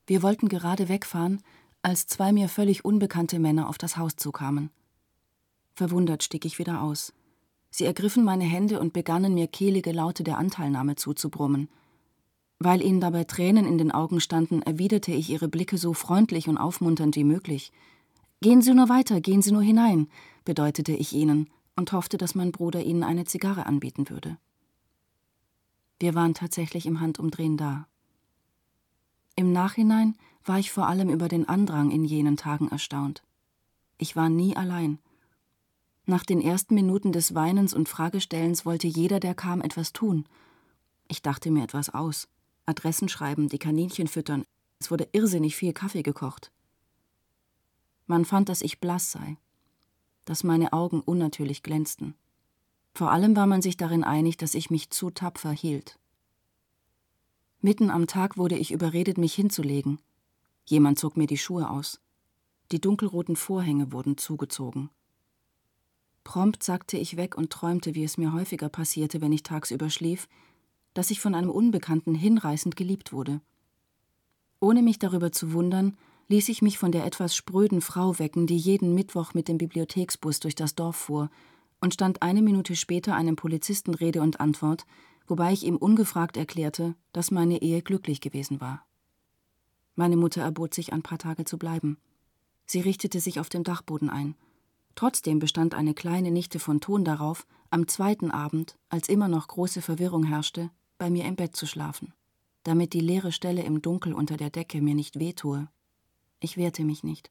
Wir wollten gerade wegfahren, als 2 mir völlig unbekannte Männer auf das Haus zukamen. Verwundert stieg ich wieder aus. Sie ergriffen meine Hände und begannen mir kehlige Laute der Anteilnahme zuzubrummen. Weil ihnen dabei Tränen in den Augen standen, erwiderte ich ihre Blicke so freundlich und aufmunternd wie möglich. »Gehen Sie nur weiter, gehen Sie nur hinein«, bedeutete ich ihnen und hoffte, dass mein Bruder ihnen eine Zigarre anbieten würde. Wir waren tatsächlich im Handumdrehen da. Im Nachhinein war ich vor allem über den Andrang in jenen Tagen erstaunt. Ich war nie allein. Nach den ersten Minuten des Weinens und Fragestellens wollte jeder, der kam, etwas tun. Ich dachte mir etwas aus. Adressen schreiben, die Kaninchen füttern. Es wurde irrsinnig viel Kaffee gekocht. Man fand, dass ich blass sei, dass meine Augen unnatürlich glänzten. Vor allem war man sich darin einig, dass ich mich zu tapfer hielt. Mitten am Tag wurde ich überredet, mich hinzulegen. Jemand zog mir die Schuhe aus. Die dunkelroten Vorhänge wurden zugezogen. Prompt sackte ich weg und träumte, wie es mir häufiger passierte, wenn ich tagsüber schlief, dass ich von einem Unbekannten hinreißend geliebt wurde. Ohne mich darüber zu wundern, ließ ich mich von der etwas spröden Frau wecken, die jeden Mittwoch mit dem Bibliotheksbus durch das Dorf fuhr, und stand 1 Minute später einem Polizisten Rede und Antwort, wobei ich ihm ungefragt erklärte, dass meine Ehe glücklich gewesen war. Meine Mutter erbot sich, ein paar Tage zu bleiben. Sie richtete sich auf dem Dachboden ein. Trotzdem bestand eine kleine Nichte von Ton darauf, am 2. Abend, als immer noch große Verwirrung herrschte, bei mir im Bett zu schlafen, damit die leere Stelle im Dunkel unter der Decke mir nicht wehtue. Ich wehrte mich nicht.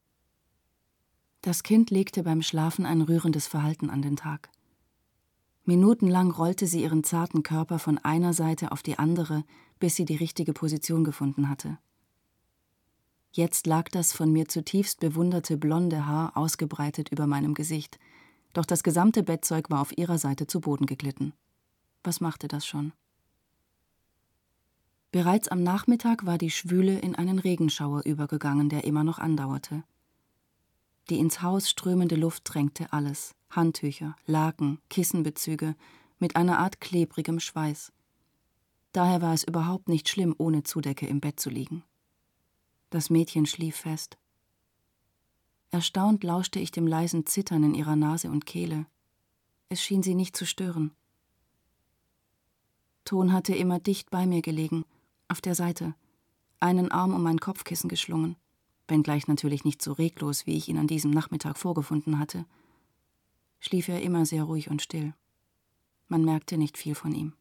Das Kind legte beim Schlafen ein rührendes Verhalten an den Tag. Minutenlang rollte sie ihren zarten Körper von einer Seite auf die andere, bis sie die richtige Position gefunden hatte. Jetzt lag das von mir zutiefst bewunderte blonde Haar ausgebreitet über meinem Gesicht, doch das gesamte Bettzeug war auf ihrer Seite zu Boden geglitten. Was machte das schon? Bereits am Nachmittag war die Schwüle in einen Regenschauer übergegangen, der immer noch andauerte. Die ins Haus strömende Luft drängte alles, Handtücher, Laken, Kissenbezüge, mit einer Art klebrigem Schweiß. Daher war es überhaupt nicht schlimm, ohne Zudecke im Bett zu liegen. Das Mädchen schlief fest. Erstaunt lauschte ich dem leisen Zittern in ihrer Nase und Kehle. Es schien sie nicht zu stören. Ton hatte immer dicht bei mir gelegen, auf der Seite, einen Arm um mein Kopfkissen geschlungen, wenngleich natürlich nicht so reglos, wie ich ihn an diesem Nachmittag vorgefunden hatte. Schlief er immer sehr ruhig und still. Man merkte nicht viel von ihm.